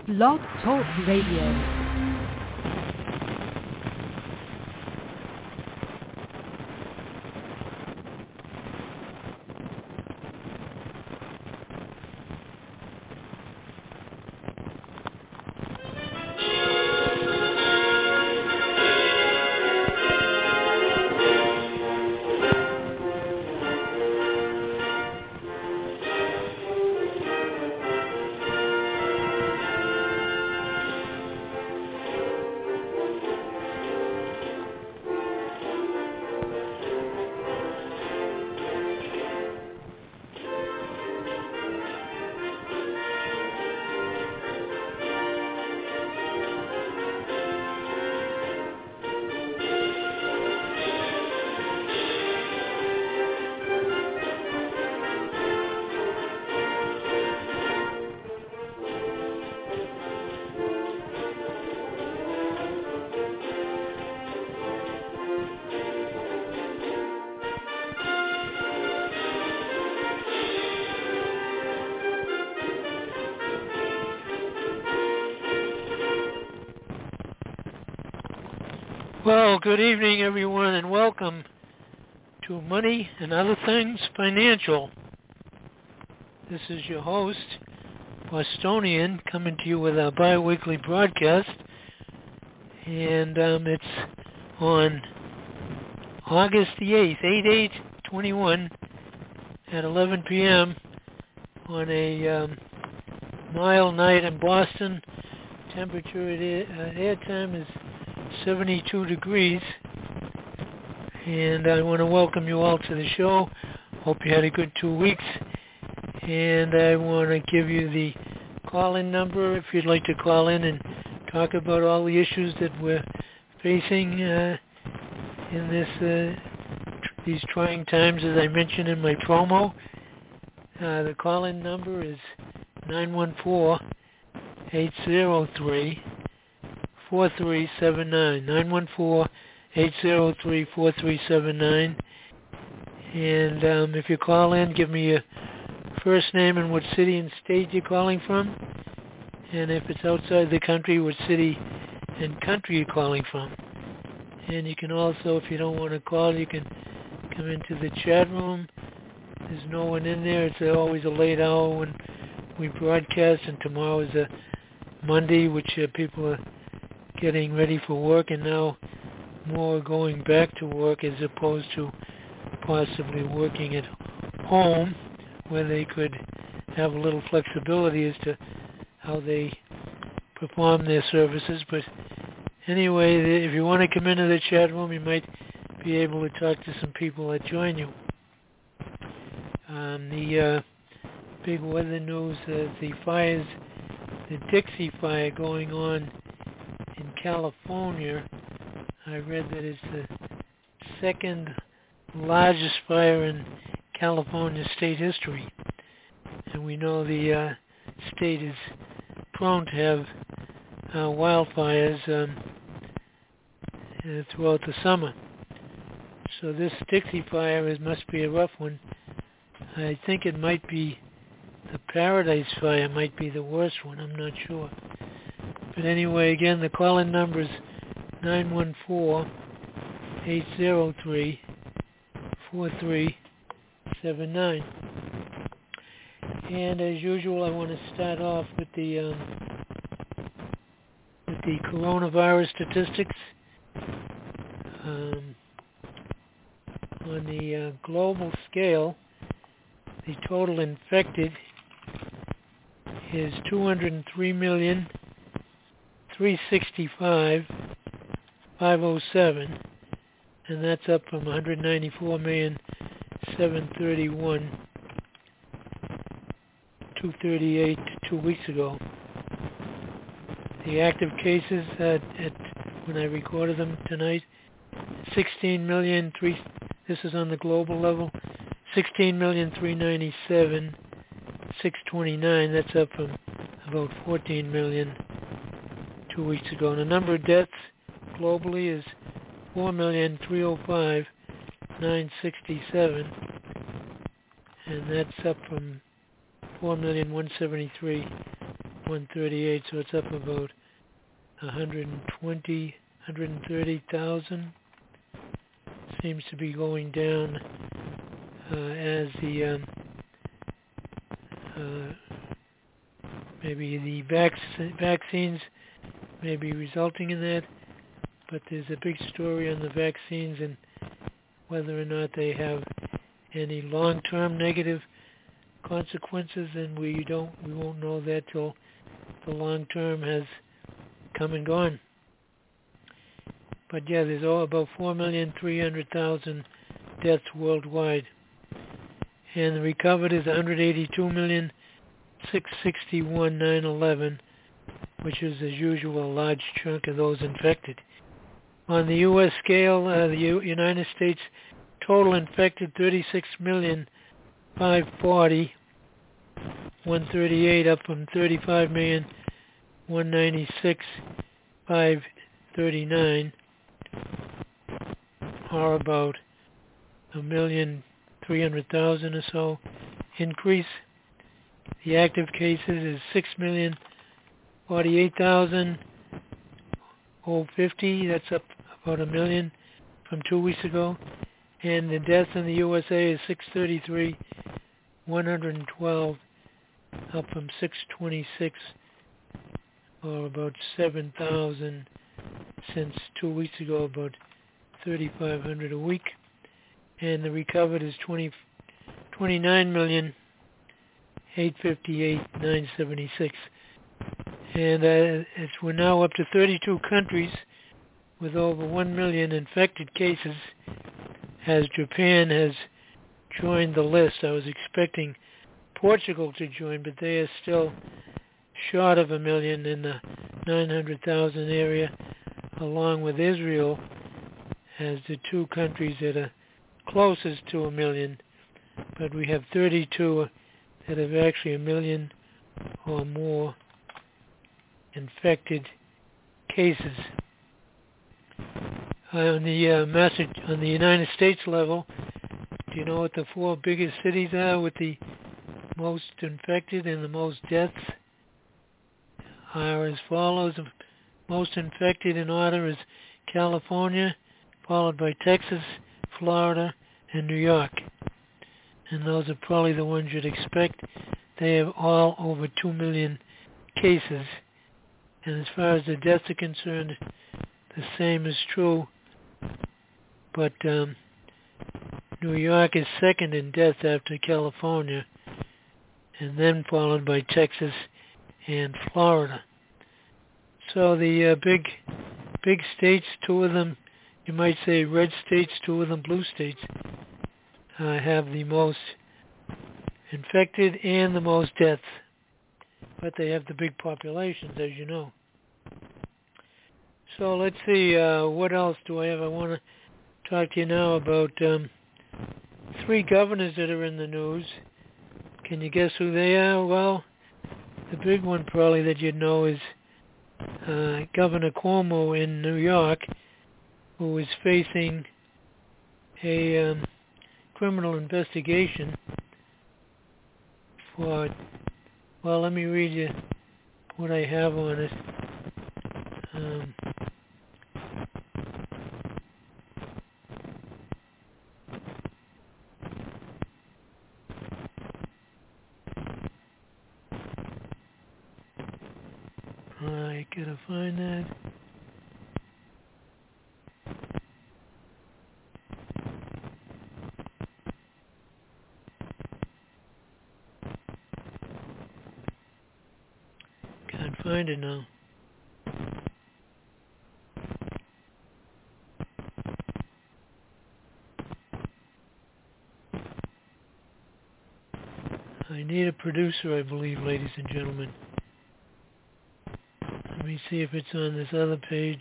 Blog Talk Radio. Well, good evening, everyone, and welcome to Money and Other Things Financial. This is your host, Bostonian, coming to you with our bi-weekly broadcast, and it's on August the 8th, 8/8/21 at 11 p.m. on a mild night in Boston. Temperature at airtime is 72 degrees, and I want to welcome you all to the show. Hope you had a good 2 weeks, and I want to give you the call-in number if you'd like to call in and talk about all the issues that we're facing in these trying times, as I mentioned in my promo. The call-in number is 914-803-4379, 914-803-4379. And if you call in, give me your first name and what city and state you're calling from. And if it's outside the country, what city and country you're calling from. And you can also, if you don't want to call, you can come into the chat room. There's no one in there. It's always a late hour when we broadcast, and tomorrow is a Monday, which people are getting ready for work, and now more going back to work as opposed to possibly working at home, where they could have a little flexibility as to how they perform their services. But anyway, if you want to come into the chat room, you might be able to talk to some people that join you. The big weather news, the fires, the Dixie Fire going on in California. I read that it's the second largest fire in California state history. And we know the state is prone to have wildfires throughout the summer. So this Dixie Fire must be a rough one. I think it might be the Paradise Fire might be the worst one. I'm not sure. But anyway, again, the call-in number is 914-803-4379. And as usual, I want to start off with the coronavirus statistics. On the global scale, the total infected is 203,365,507, and that's up from 194,731,238 2 weeks ago. The active cases when I recorded them tonight, 16 million. This is on the global level. 16,397,629. That's up from about 14 million 2 weeks ago. And the number of deaths globally is 4,305,967, and that's up from 4,173,000 138, so it's up about 130,000. Seems to be going down as the maybe the vaccines may be resulting in that, but there's a big story on the vaccines and whether or not they have any long-term negative consequences, and we won't know that till the long-term has come and gone. But yeah, there's about 4,300,000 deaths worldwide, and the recovered is 182,661,911, which is as usual a large chunk of those infected. On the U.S. scale, the United States total infected 36,540,138, up from 35,196,539, or about 1,300,000 or so increase. The active cases is 6,048,050. That's up about 1 million from 2 weeks ago. And the deaths in the USA is 633,112, up from 626, or about 7,000 since 2 weeks ago, about 3,500 a week. And the recovered is 29,858,976. And we're now up to 32 countries with over 1 million infected cases, as Japan has joined the list. I was expecting Portugal to join, but they are still short of 1 million in the 900,000 area, along with Israel as the two countries that are closest to 1 million. But we have 32 that have actually 1 million or more infected cases. On the United States level, do you know what the 4 biggest cities are with the most infected and the most deaths? Are as follows. The most infected in order is California, followed by Texas, Florida, and New York. And those are probably the ones you'd expect. They have all over 2 million cases. And as far as the deaths are concerned, the same is true. But New York is second in death after California, and then followed by Texas and Florida. So the big states, 2 of them, you might say red states, 2 of them blue states, have the most infected and the most deaths. But they have the big populations, as you know. So let's see, what else do I have? I want to talk to you now about 3 governors that are in the news. Can you guess who they are? Well, the big one probably that you'd know is Governor Cuomo in New York, who is facing a criminal investigation for, well, let me read you what I have on it. I gotta find that. Can't find it now. I need a producer, I believe, ladies and gentlemen. Let me see if it's on this other page.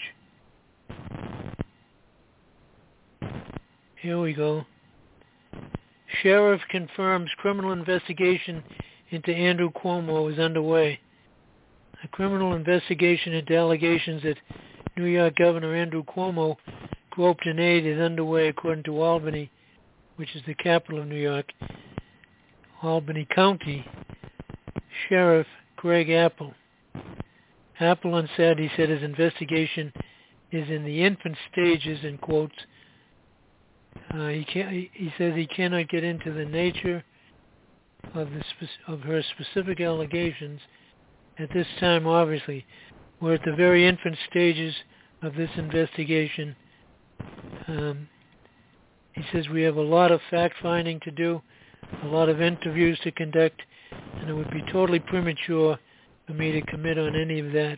Here we go. Sheriff confirms criminal investigation into Andrew Cuomo is underway. A criminal investigation into allegations that New York Governor Andrew Cuomo groped an aide is underway, according to Albany, which is the capital of New York. Albany County Sheriff Greg Apple. Apple on Saturday said his investigation is in the infant stages, in quotes. He says he cannot get into the nature of her specific allegations at this time. Obviously, we're at the very infant stages of this investigation. He says we have a lot of fact-finding to do, a lot of interviews to conduct, and it would be totally premature for me to comment on any of that.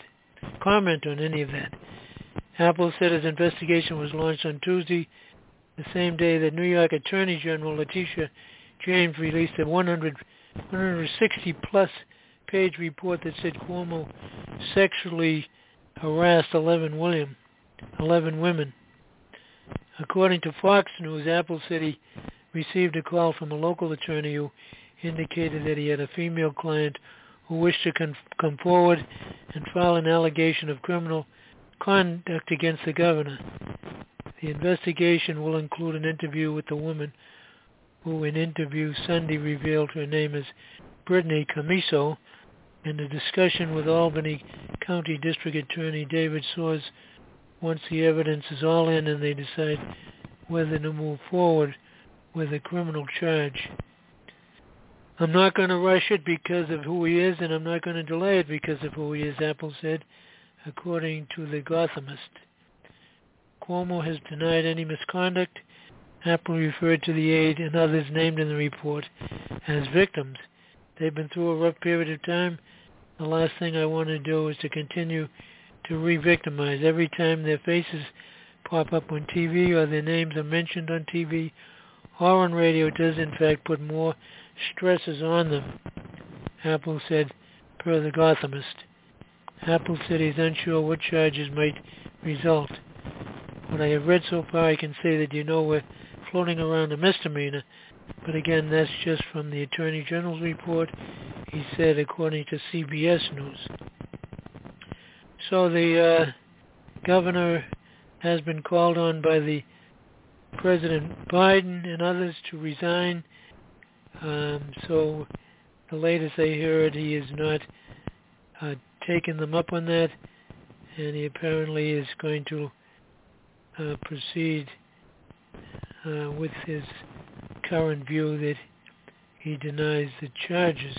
Apple said his investigation was launched on Tuesday, the same day that New York Attorney General Letitia James released a 160-plus page report that said Cuomo sexually harassed 11 women. According to Fox News, Apple said he received a call from a local attorney who indicated that he had a female client who wished to come forward and file an allegation of criminal conduct against the governor. The investigation will include an interview with the woman who in interview Sunday revealed her name as Brittany Camiso, and a discussion with Albany County District Attorney David Soares once the evidence is all in and they decide whether to move forward with a criminal charge. I'm not going to rush it because of who he is, and I'm not going to delay it because of who he is, Apple said, according to the Gothamist. Cuomo has denied any misconduct. Apple referred to the aide and others named in the report as victims. They've been through a rough period of time. The last thing I want to do is to continue to re-victimize. Every time their faces pop up on TV or their names are mentioned on TV or on radio, it does in fact put more stresses on them, Apple said, per the Gothamist. Apple said he's unsure what charges might result. What I have read so far, I can say that we're floating around a misdemeanor, but again, that's just from the Attorney General's report, he said, according to CBS News. So the governor has been called on by the President Biden and others to resign. So the latest I heard, he has not taken them up on that, and he apparently is going to proceed with his current view that he denies the charges.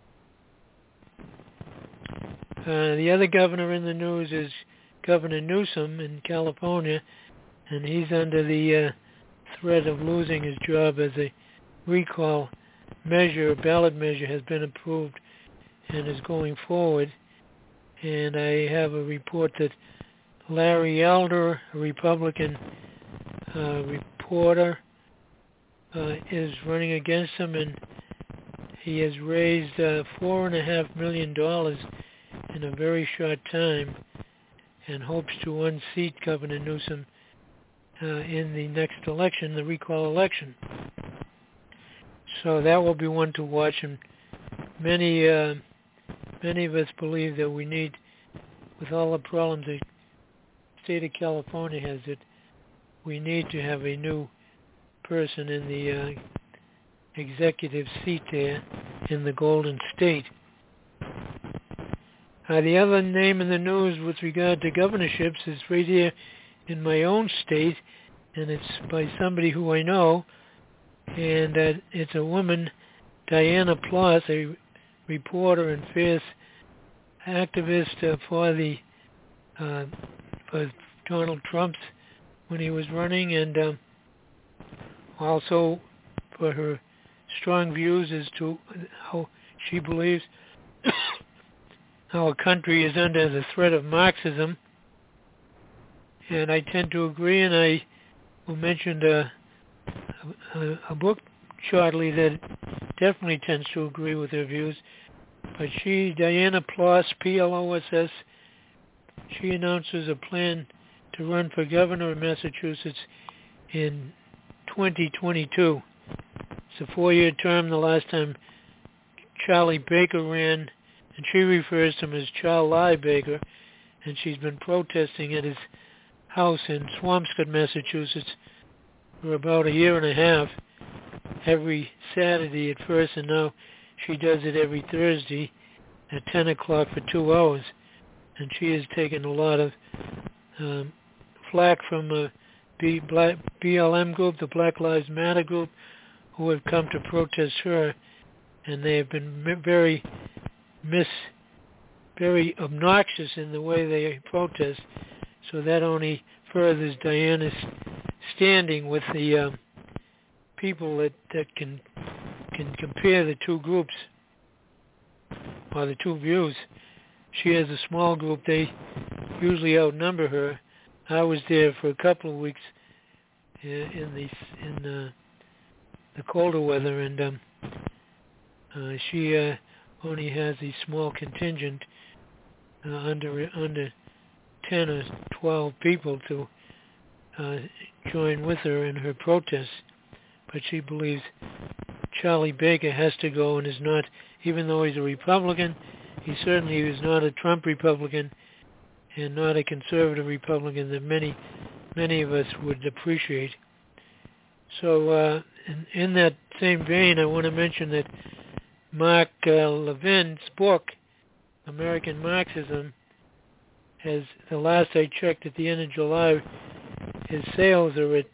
The other governor in the news is Governor Newsom in California, and he's under the threat of losing his job as a recall measure. A ballot measure has been approved and is going forward. And I have a report that Larry Elder, a Republican reporter, is running against him, and he has raised $4.5 million in a very short time and hopes to unseat Governor Newsom in the next election, the recall election. So that will be one to watch, and many of us believe that we need, with all the problems the state of California has, that we need to have a new person in the executive seat there in the Golden State. The other name in the news with regard to governorships is right here in my own state, and it's by somebody who I know, and it's a woman, Diana Ploss, a reporter and fierce activist for Donald Trump's when he was running, and also for her strong views as to how she believes our country is under the threat of Marxism. And I tend to agree, and I will mention a book shortly that definitely tends to agree with her views. But Diana Ploss, P-L-O-S-S, she announces a plan to run for governor of Massachusetts in 2022. It's a 4-year term. The last time Charlie Baker ran, and she refers to him as Charlie Baker, and she's been protesting at his house in Swampscott, Massachusetts, for about a year and a half, every Saturday at first, and now she does it every Thursday at 10 o'clock for 2 hours. and she has taken a lot of flack from the BLM group, the Black Lives Matter group, who have come to protest her, and they have been very obnoxious in the way they protest. So that only furthers Diana's standing with the people that can compare the two groups or the two views. She has a small group. They usually outnumber her. I was there for a couple of weeks in the colder weather, and she only has a small contingent, under 10 or 12 people to join with her in her protests. But she believes Charlie Baker has to go and is not, even though he's a Republican, he certainly is not a Trump Republican and not a conservative Republican that many of us would appreciate. So in that same vein, I want to mention that Mark Levin's book, American Marxism, has, the last I checked at the end of July, his sales are at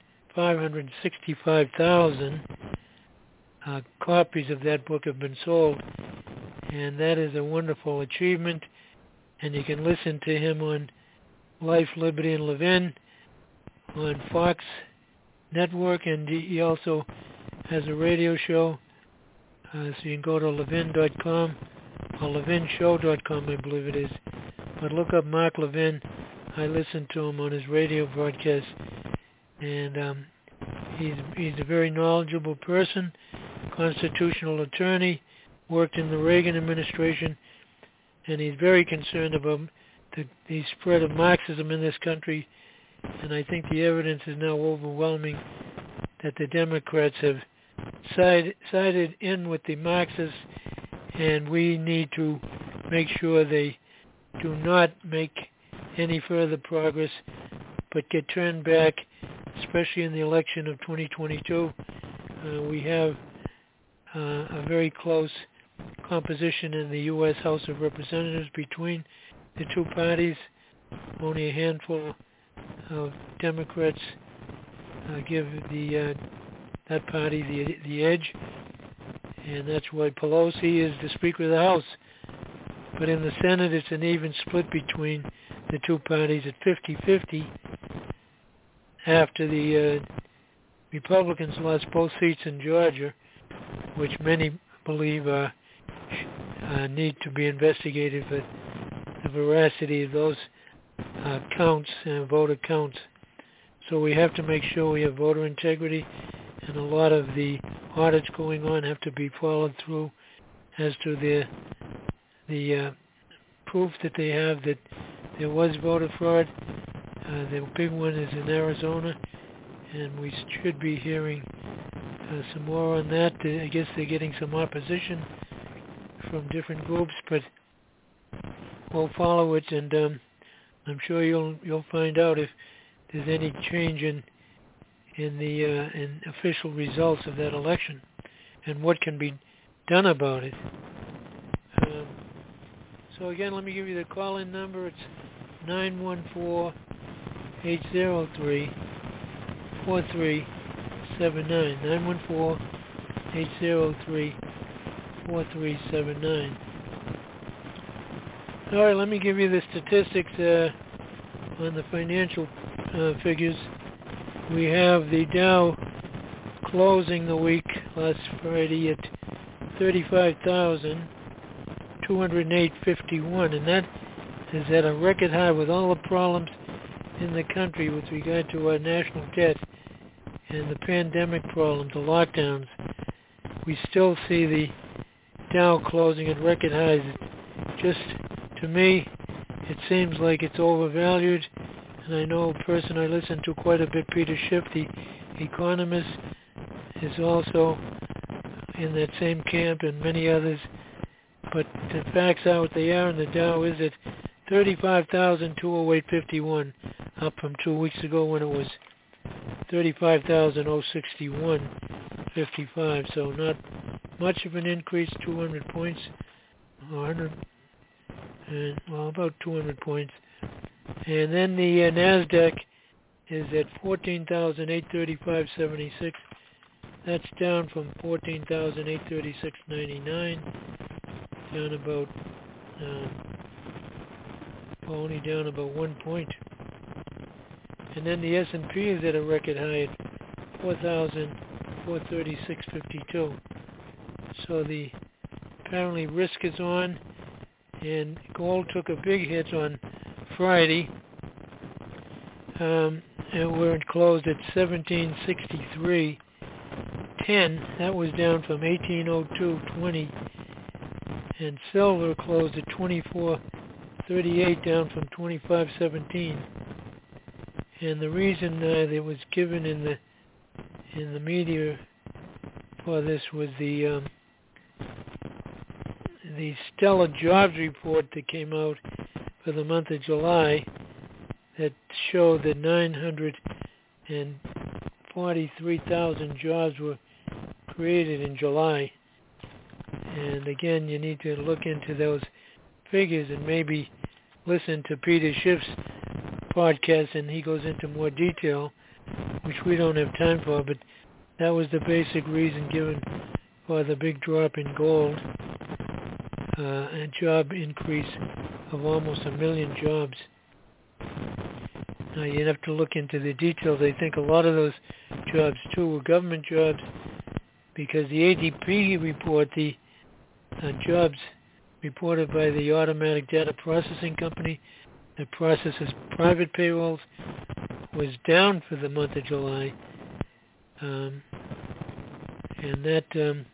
565,000 copies of that book have been sold, and that is a wonderful achievement. And you can listen to him on Life, Liberty, and Levin on Fox Network, and he also has a radio show, so you can go to levin.com or levinshow.com, I believe it is. But look up Mark Levin. I listen to him on his radio broadcast, and he's a very knowledgeable person, constitutional attorney, worked in the Reagan administration, and he's very concerned about the spread of Marxism in this country. And I think the evidence is now overwhelming that the Democrats have sided in with the Marxists, and we need to make sure they do not make any further progress, but get turned back, especially in the election of 2022. We have a very close composition in the U.S. House of Representatives between the two parties. Only a handful of Democrats give that party the edge, and that's why Pelosi is the Speaker of the House. But in the Senate, it's an even split between the two parties at 50-50 after the Republicans lost both seats in Georgia, which many believe need to be investigated for the veracity of those counts, voter counts. So we have to make sure we have voter integrity, and a lot of the audits going on have to be followed through as to the proof that they have that there was voter fraud. The big one is in Arizona, and we should be hearing some more on that. I guess they're getting some opposition from different groups, but we'll follow it, and I'm sure you'll find out if there's any change in official results of that election and what can be done about it. So again, let me give you the call-in number. It's 914-803-4379. 914-803-4379. All right, let me give you the statistics on the financial figures. We have the Dow closing the week last Friday at 35,208.51, and that is at a record high with all the problems in the country with regard to our national debt and the pandemic problem, the lockdowns. We still see the Dow closing at record highs. Just to me, it seems like it's overvalued, and I know a person I listen to quite a bit, Peter Schiff, the economist, is also in that same camp, and many others. But the facts are what they are, and the Dow is at 35,208.51, up from 2 weeks ago when it was 35,061.55. So not much of an increase, 200 points, or and well, about 200 points. And then the NASDAQ is at 14,835.76. That's down from 14,836.99, down about, only down about 1 point. And then the S&P is at a record high at 4,436.52. So the apparently risk is on, and gold took a big hit on Friday. And where it closed at 1763.10. That was down from 1802.20. And silver closed at 24.38, down from 25.17. And the reason that was given in the media for this was the stellar jobs report that came out for the month of July that showed that 943,000 jobs were created in July. And again, you need to look into those figures and maybe listen to Peter Schiff's podcast, and he goes into more detail, which we don't have time for, but that was the basic reason given for the big drop in gold, a job increase of almost 1 million jobs. Now you'd have to look into the details. I think a lot of those jobs too were government jobs, because the ADP report, the jobs reported by the Automatic Data Processing Company that processes private payrolls, was down for the month of July, and that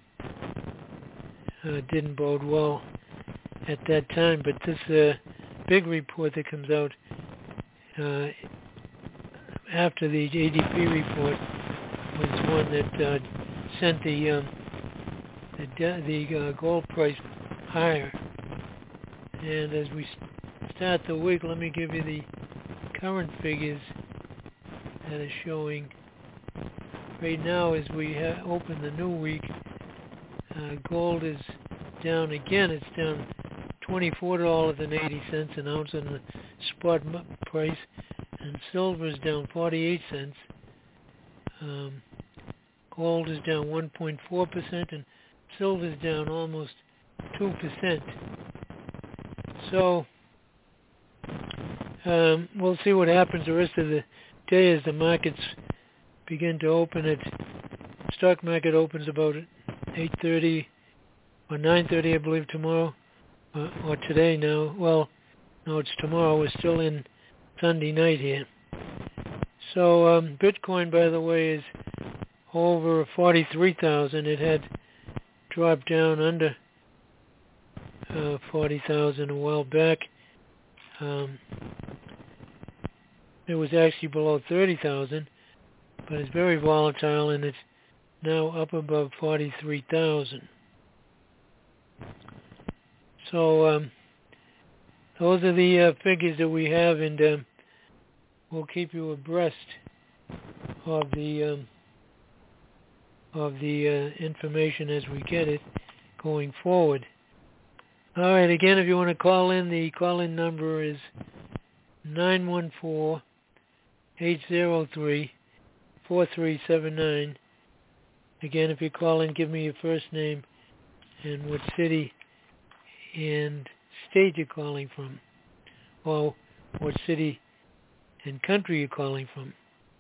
didn't bode well at that time. But this big report that comes out after the ADP report was one that sent the gold price higher. And as we start the week, let me give you the current figures that are showing right now as we open the new week. Gold is down again. It's down $24.80 an ounce on the spot price, and silver is down 48 cents. Gold is down 1.4%, and silver is down almost 2%. So we'll see what happens the rest of the day as the markets begin to open. Stock market opens about 8:30 or 9:30, I believe, tomorrow, or today now. Well, no, it's tomorrow. We're still in Sunday night here. So Bitcoin, by the way, is over 43,000. It had dropped down under 40,000 a while back. It was actually below 30,000, but it's very volatile, and it's now up above 43,000. So those are the figures that we have, and we'll keep you abreast of the information as we get it going forward. All right, again, if you want to call in, the call-in number is 914-803-4379. Again, if you call in, give me your first name and what city and state you're calling from, or what city and country you're calling from.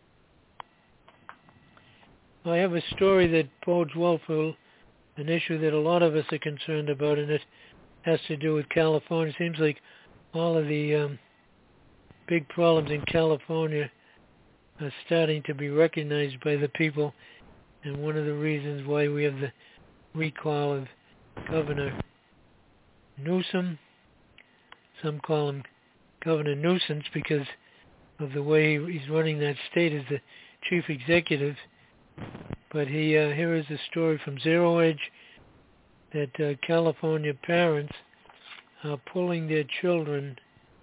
I have a story that bodes well for an issue that a lot of us are concerned about, and it has to do with California. It seems like all of the big problems in California are starting to be recognized by the people, and one of the reasons why we have the recall of Governor Newsom, some call him Governor Nuisance because of the way he's running that state as the chief executive. But here is a story from Zero Edge that California parents are pulling their children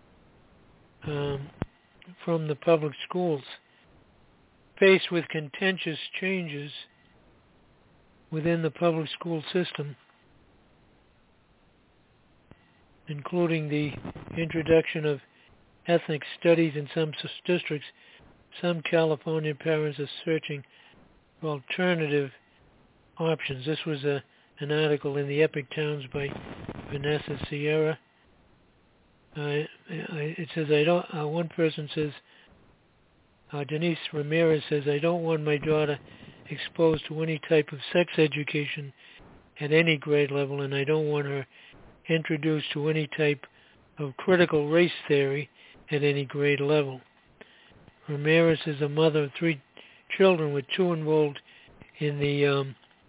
from the public schools, faced with contentious changes within the public school system. including the introduction of ethnic studies in some districts. Some California parents are searching for alternative options. This was an article in the Epic Towns by Vanessa Sierra. It says, one person says, Denise Ramirez says, I don't want my daughter exposed to any type of sex education at any grade level, and I don't want her introduced to any type of critical race theory at any grade level. Ramirez is a mother of 3 children, with 2 enrolled in the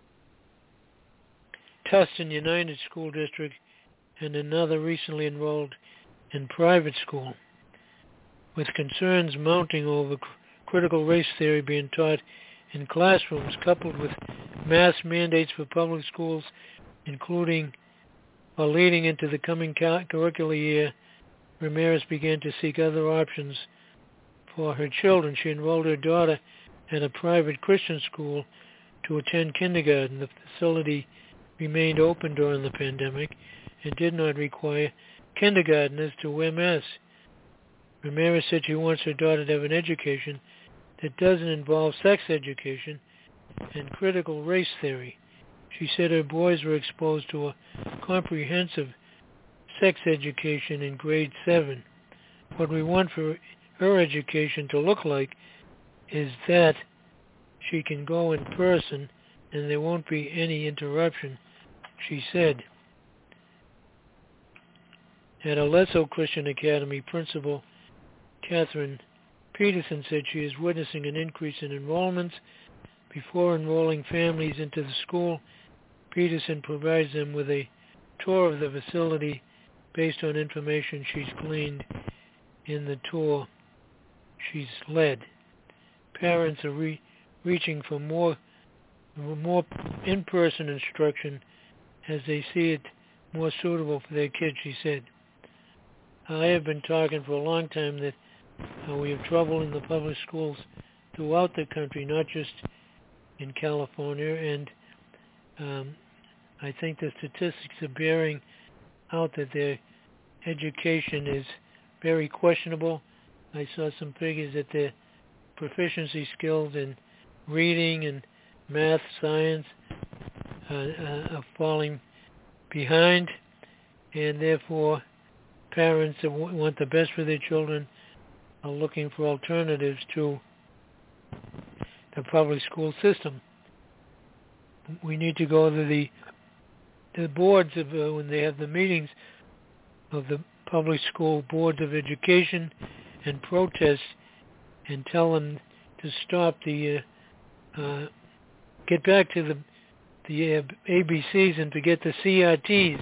Tustin United School District and another recently enrolled in private school. With concerns mounting over critical race theory being taught in classrooms, coupled with mass mandates for public schools, including or leading into the coming curricular year, Ramirez began to seek other options for her children. She enrolled her daughter at a private Christian school to attend kindergarten. The facility remained open during the pandemic and did not require kindergartners to wear masks. Ramirez said she wants her daughter to have an education that doesn't involve sex education and critical race theory. She said her boys were exposed to a comprehensive sex education in grade 7. What we want for her education to look like is that she can go in person and there won't be any interruption, she said. At Alesso Christian Academy, Principal Catherine Peterson said she is witnessing an increase in enrollments. Before enrolling families into the school, Peterson provides them with a tour of the facility based on information she's gleaned in the tour she's led. Parents are reaching for more in-person instruction as they see it more suitable for their kids, she said. I have been talking for a long time that we have trouble in the public schools throughout the country, not just in California, and I think the statistics are bearing out that their education is very questionable. I saw some figures that their proficiency skills in reading and math, science are falling behind, and therefore parents that want the best for their children are looking for alternatives to the public school system. We need to go to the boards of when they have the meetings of the public school boards of education and protest and tell them to stop the get back to the ABCs and forget the CRTs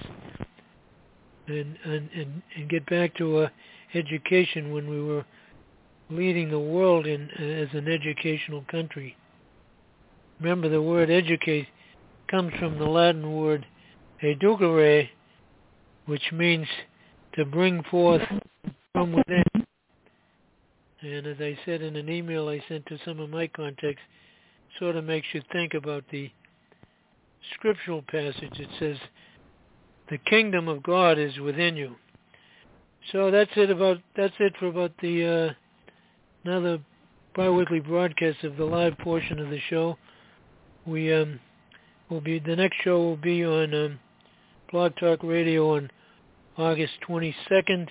and get back to education when we were leading the world as an educational country. Remember, the word educate comes from the Latin word educere, which means to bring forth from within. And as I said in an email I sent to some of my contacts, sort of makes you think about the scriptural passage. It says, the kingdom of God is within you. So that's it for about the another bi-weekly broadcast of the live portion of the show. We the next show will be on Blog Talk Radio on August 22nd.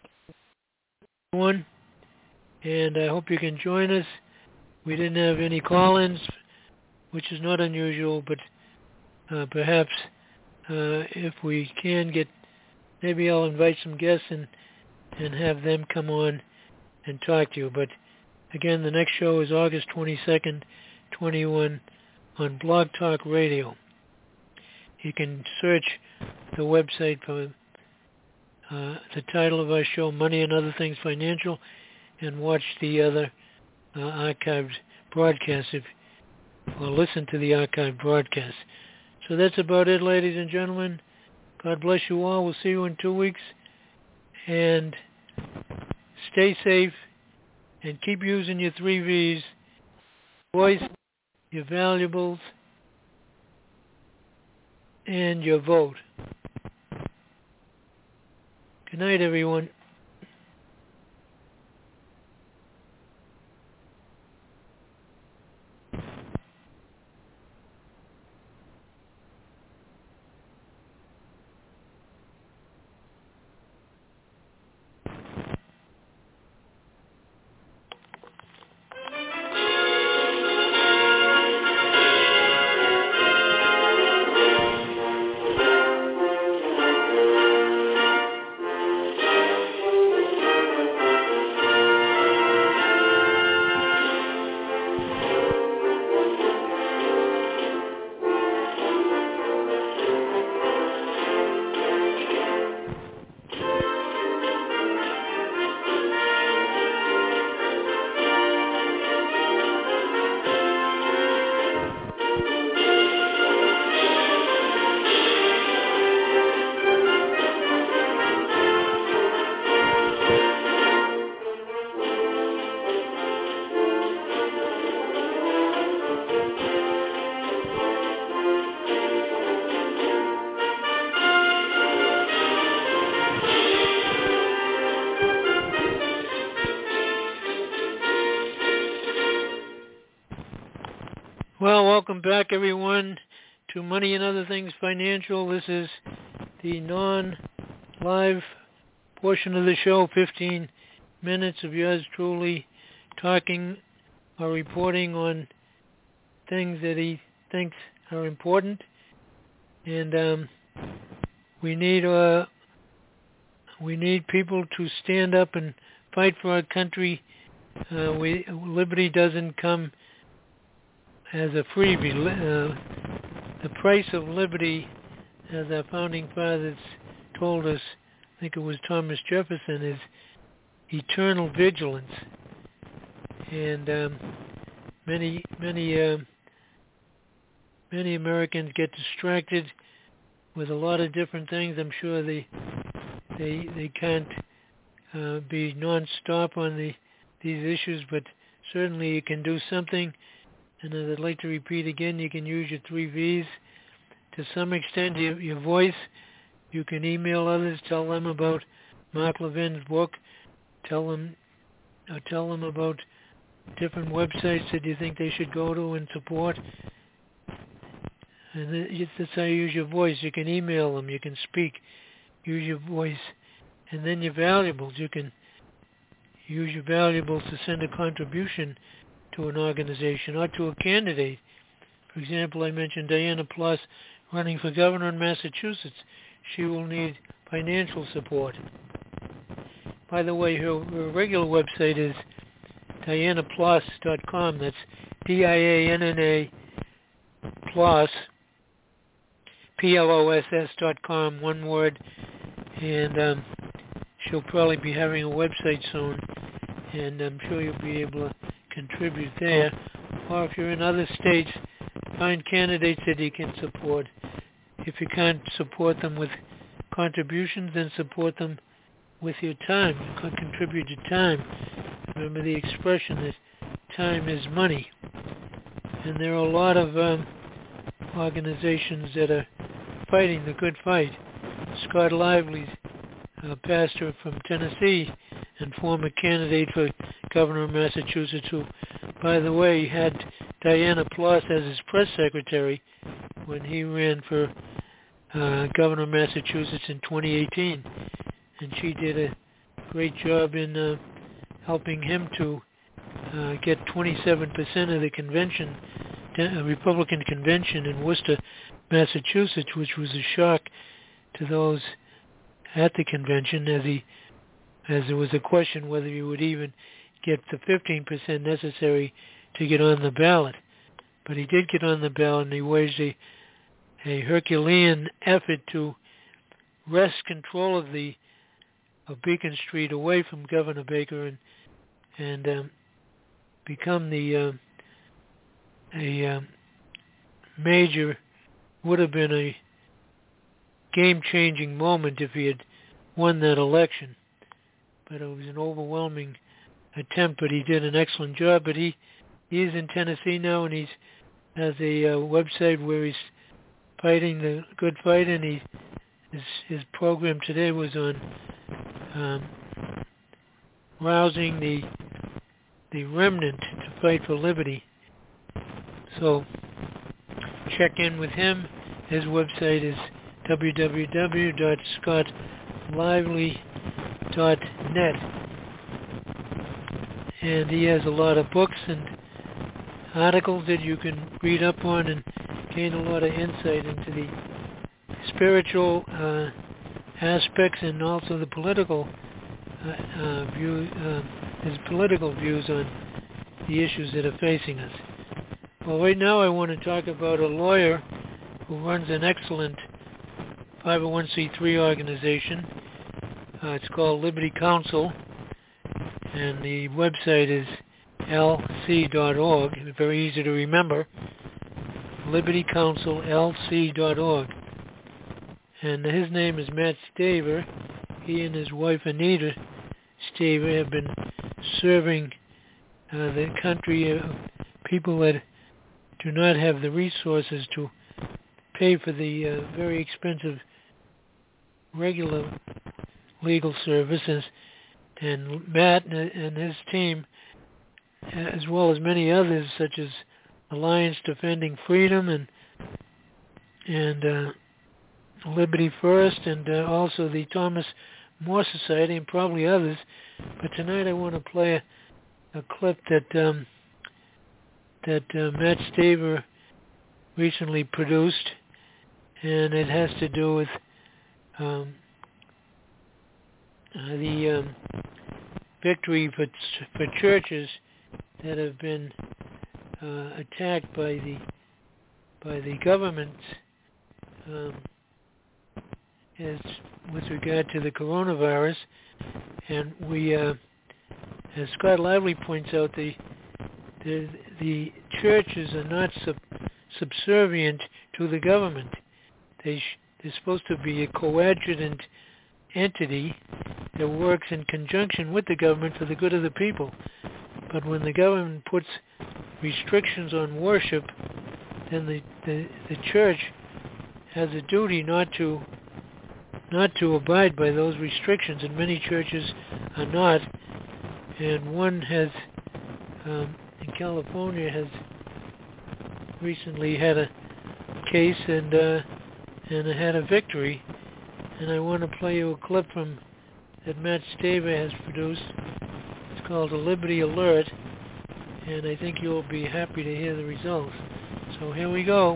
And I hope you can join us. We didn't have any call-ins, which is not unusual, but perhaps if we can get, maybe I'll invite some guests and have them come on and talk to you. But again, the next show is August 22nd, 21 on Blog Talk Radio. You can search the website for the title of our show, Money and Other Things Financial, and watch the other archived broadcasts or listen to the archived broadcast. So that's about it, ladies and gentlemen. God bless you all. We'll see you in 2 weeks. And stay safe and keep using your 3 V's. Voice, your valuables, and your vote. Good night, everyone. Well, welcome back, everyone, to Money and Other Things Financial. This is the non-live portion of the show, 15 minutes of yours truly talking or reporting on things that he thinks are important. And we need people to stand up and fight for our country. Liberty doesn't come as a freebie. The price of liberty, as our founding fathers told us, I think it was Thomas Jefferson, is eternal vigilance. And many Americans get distracted with a lot of different things. I'm sure they can't be non-stop on these issues, but certainly you can do something. And as I'd like to repeat again, you can use your 3 V's. To some extent, your voice. You can email others, tell them about Mark Levin's book, tell them about different websites that you think they should go to and support. And that's how you use your voice. You can email them, you can speak, use your voice. And then your valuables. You can use your valuables to send a contribution to an organization or to a candidate. For example, I mentioned Diana Ploss running for governor in Massachusetts. She will need financial support. By the way, her regular website is dianaploss.com. That's DIANNA Ploss, PLOSS.com, one word. And she'll probably be having a website soon. And I'm sure you'll be able to contribute there. Or if you're in other states, find candidates that you can support. If you can't support them with contributions, then support them with your time. You can contribute your time. Remember the expression that time is money. And there are a lot of organizations that are fighting the good fight. Scott Lively's a pastor from Tennessee and former candidate for governor of Massachusetts, who, by the way, had Diana Ploss as his press secretary when he ran for governor of Massachusetts in 2018. And she did a great job in helping him to get 27% of the convention, Republican convention in Worcester, Massachusetts, which was a shock to those at the convention, as there was a question whether he would even get the 15% necessary to get on the ballot. But he did get on the ballot, and he waged a Herculean effort to wrest control of Beacon Street away from Governor Baker and become a major, would have been a game-changing moment if he had won that election. But it was an overwhelming attempt, but he did an excellent job. But he is in Tennessee now, and he has a website where he's fighting the good fight, and his program today was on rousing the remnant to fight for liberty. So check in with him. His website is www.scottlively.net, and he has a lot of books and articles that you can read up on and gain a lot of insight into the spiritual aspects and also the political his political views on the issues that are facing us. Well, right now I want to talk about a lawyer who runs an excellent 501c3 organization. It's called Liberty Counsel, and the website is lc.org. It's very easy to remember. LibertyCounselLC.org. And his name is Matt Staver. He and his wife Anita Staver have been serving the country, people that do not have the resources to pay for the very expensive regular legal services. And Matt and his team, as well as many others such as Alliance Defending Freedom and Liberty First, and also the Thomas More Society, and probably others. But tonight I want to play a clip that Matt Staver recently produced, and it has to do with the victory for churches that have been attacked by the government as with regard to the coronavirus. And we, as Scott Lively points out, the churches are not subservient to the government. They're supposed to be a coadjutant entity that works in conjunction with the government for the good of the people. But when the government puts restrictions on worship, then the church has a duty not to abide by those restrictions, and many churches are not. And one has in California has recently had a case and had a victory. And I want to play you a clip from that Matt Staver has produced. It's called a Liberty Alert, and I think you'll be happy to hear the results. So here we go.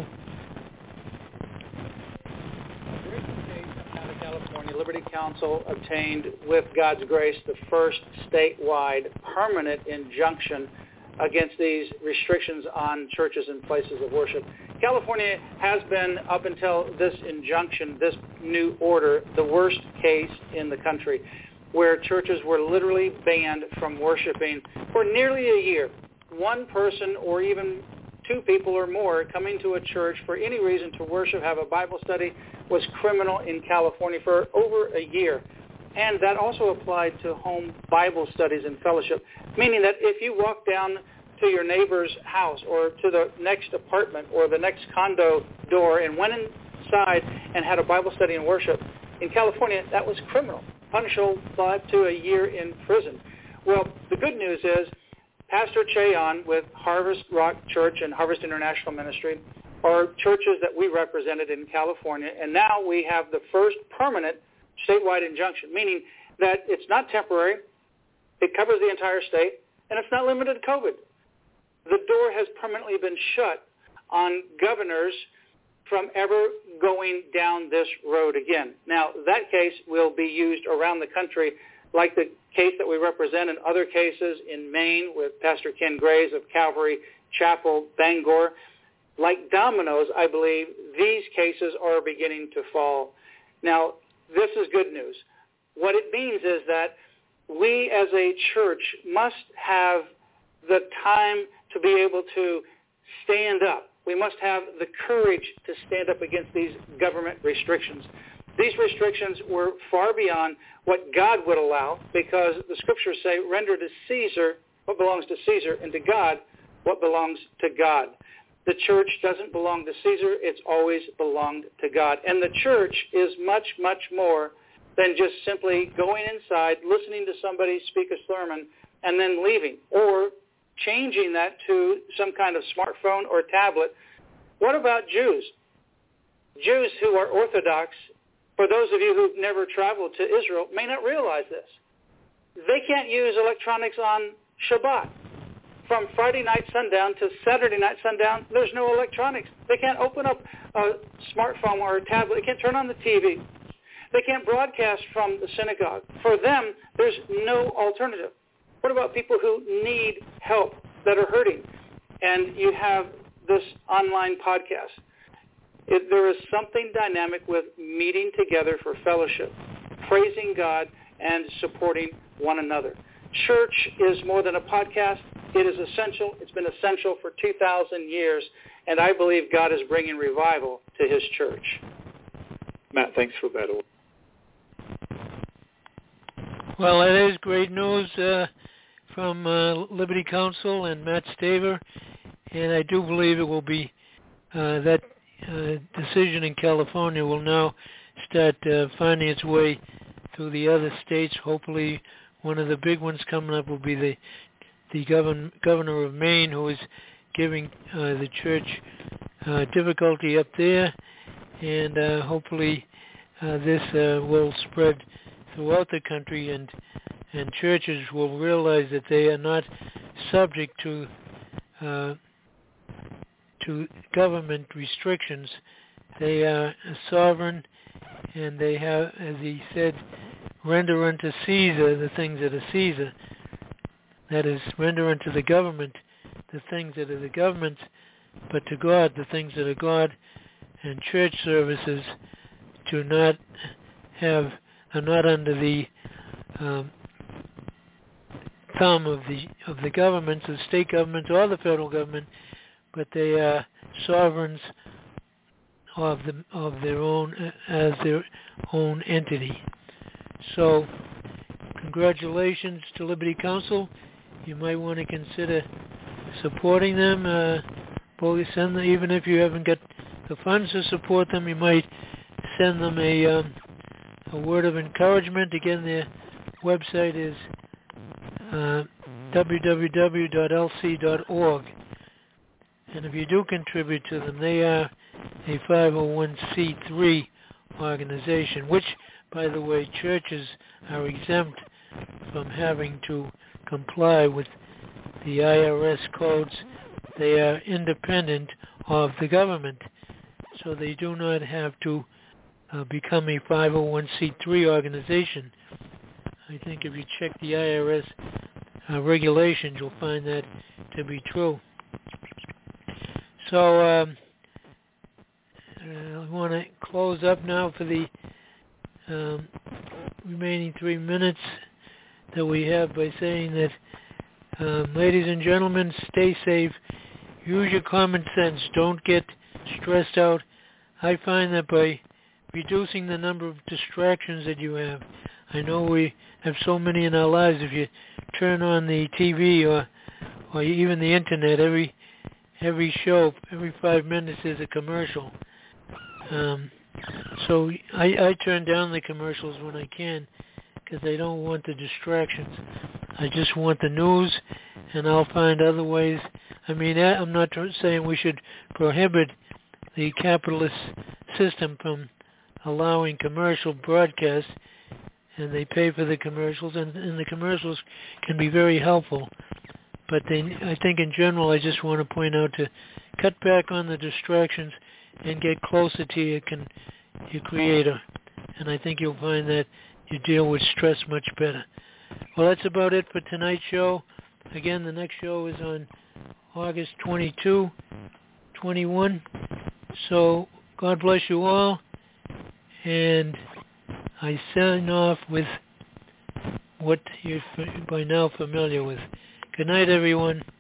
Out of California, Liberty Counsel obtained, with God's grace, the first statewide permanent injunction against these restrictions on churches and places of worship. California has been, up until this injunction, this new order, the worst case in the country, where churches were literally banned from worshiping for nearly a year. One person or even two people or more coming to a church for any reason to worship, have a Bible study, was criminal in California for over a year. And that also applied to home Bible studies and fellowship, meaning that if you walk down to your neighbor's house or to the next apartment or the next condo door and went inside and had a Bible study and worship, in California, that was criminal, punishable by up to a year in prison. Well, the good news is Pastor Cheon with Harvest Rock Church and Harvest International Ministry are churches that we represented in California, and now we have the first permanent statewide injunction, meaning that it's not temporary, it covers the entire state, and it's not limited to COVID. The door has permanently been shut on governors from ever going down this road again. Now, that case will be used around the country, like the case that we represent in other cases in Maine with Pastor Ken Graves of Calvary Chapel, Bangor. Like dominoes, I believe these cases are beginning to fall. Now, this is good news. What it means is that we as a church must have the time to be able to stand up. We must have the courage to stand up against these government restrictions. These restrictions were far beyond what God would allow, because the scriptures say, render to Caesar what belongs to Caesar, and to God what belongs to God. The church doesn't belong to Caesar. It's always belonged to God. And the church is much, much more than just simply going inside, listening to somebody speak a sermon, and then leaving, or changing that to some kind of smartphone or tablet. What about Jews? Jews who are Orthodox, for those of you who've never traveled to Israel, may not realize this. They can't use electronics on Shabbat. From Friday night sundown to Saturday night sundown, there's no electronics. They can't open up a smartphone or a tablet. They can't turn on the TV. They can't broadcast from the synagogue. For them, there's no alternative. What about people who need help, that are hurting? And you have this online podcast. There is something dynamic with meeting together for fellowship, praising God, and supporting one another. Church is more than a podcast. It is essential. It's been essential for 2,000 years, and I believe God is bringing revival to his church. Matt, thanks for that. Well, that is great news from Liberty Counsel and Matt Staver, and I do believe it will be that decision in California will now start finding its way through the other states. Hopefully one of the big ones coming up will be the governor of Maine, who is giving the church difficulty up there, and hopefully this will spread throughout the country, and churches will realize that they are not subject to government restrictions. They are sovereign, and they have, as he said, render unto Caesar the things that are Caesar. That is, render unto the government the things that are the government, but to God the things that are God. And church services are not under the thumb of the governments, the state government or the federal government, but they are sovereigns of their own as their own entity. So, congratulations to Liberty Counsel. You might want to consider supporting them. Even if you haven't got the funds to support them, you might send them a word of encouragement. Again, their website is www.lc.org. And if you do contribute to them, they are a 501c3 organization, which, by the way, churches are exempt from having to comply with the IRS codes. They are independent of the government, so they do not have to become a 501c3 organization. I think if you check the IRS regulations, you'll find that to be true. So I want to close up now for the remaining 3 minutes that we have by saying that, ladies and gentlemen, stay safe. Use your common sense. Don't get stressed out. I find that by reducing the number of distractions that you have, I know we have so many in our lives. If you turn on the TV or even the internet, every show, every 5 minutes is a commercial. So I turn down the commercials when I can, because I don't want the distractions. I just want the news, and I'll find other ways. I mean, I'm not saying we should prohibit the capitalist system from allowing commercial broadcasts, and they pay for the commercials, and the commercials can be very helpful. But I think in general, I just want to point out to cut back on the distractions and get closer to your Creator. And I think you'll find that you deal with stress much better. Well, that's about it for tonight's show. Again, the next show is on August 22, 21. So God bless you all. And I sign off with what you're by now familiar with. Good night, everyone.